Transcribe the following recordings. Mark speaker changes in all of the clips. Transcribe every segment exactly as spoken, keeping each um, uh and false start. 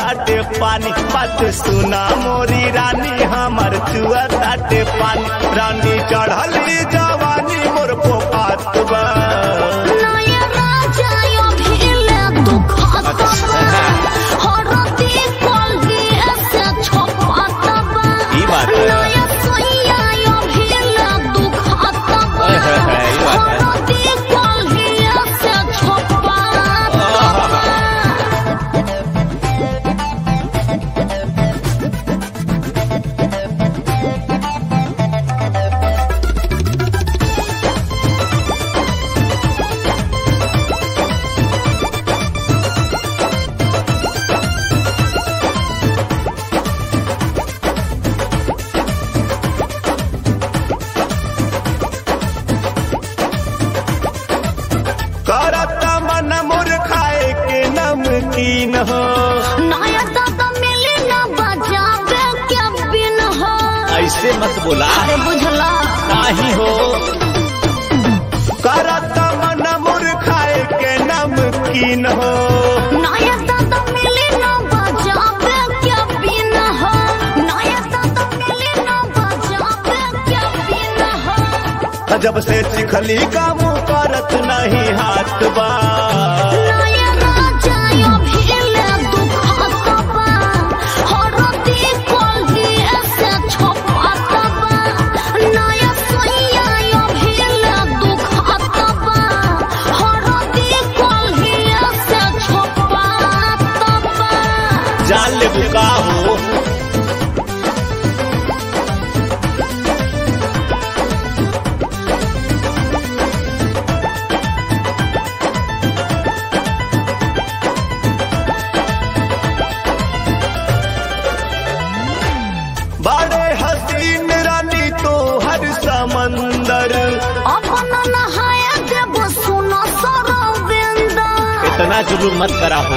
Speaker 1: ताटे पानी बात सुना मोरी रानी हमर चुआ ताटे पानी रानी चढ़ली जवानी मोर पोपात बा करता मन मोर खाए के नमकीन हो
Speaker 2: नया दादा मिले ना बजावे क्या बिन हो
Speaker 1: ऐसे मत बोला
Speaker 2: अरे बुझला
Speaker 1: नहीं हो करता मन मोर खाए के नमकीन हो
Speaker 2: नया दादा मिले ना बजावे क्या बिन हो नया दादा मिले ना बजावे क्या बिन हो
Speaker 1: जब से चिखली का मुँह करत नहीं हाथ बा
Speaker 2: नया राजा यो भीले दुखत बा हरदी कोल्ही ऐसे छपत बा नया सोया यो भीले दुखत बा हरदी कोल्ही ऐसे छपत बा
Speaker 1: जान ले बुका हो बड़े हसीन रानी तो हर समंदर
Speaker 2: अपना नहाया जब सुनो सरवेंदा
Speaker 1: इतना जुलूम मत करा हो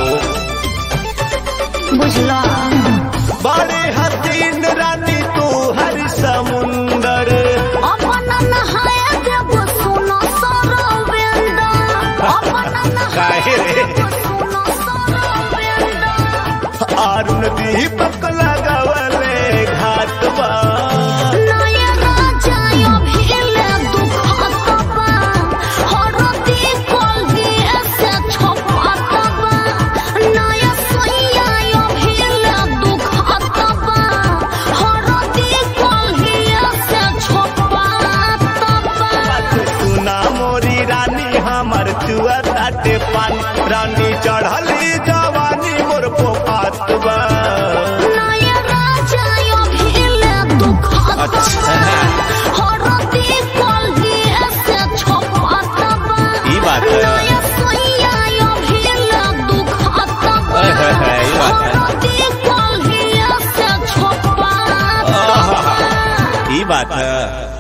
Speaker 2: बुझला
Speaker 1: बड़े हसीन रानी तो हर समुंदर
Speaker 2: अपना नहाया जब सुनो सरवेंदा अपना
Speaker 1: काहे
Speaker 2: नहाया
Speaker 1: रे?
Speaker 2: जब सुनो सरवेंदा
Speaker 1: अरुण दीपक लगावले घाट बा
Speaker 2: नया राजा यो भीले दुखत बा हरदी कोल्ही ऐसे छपत बा नया सोया यो भीले दुखत बा हरदी कोल्ही ऐसे छपत बा
Speaker 1: सुना मोरी रानी हमर चुआ ताटे पानी रानी चढ़ली जवानी मोर पोपात बा
Speaker 2: नया राजा यो भीले दुखत बा हरदी कोल्ही ऐसे छपत बा
Speaker 1: ई बात है
Speaker 2: नया सोया यो भीले दुखत बा
Speaker 1: ई बात है
Speaker 2: हरदी कोल्ही ऐसे छपत बा
Speaker 1: ई बात है।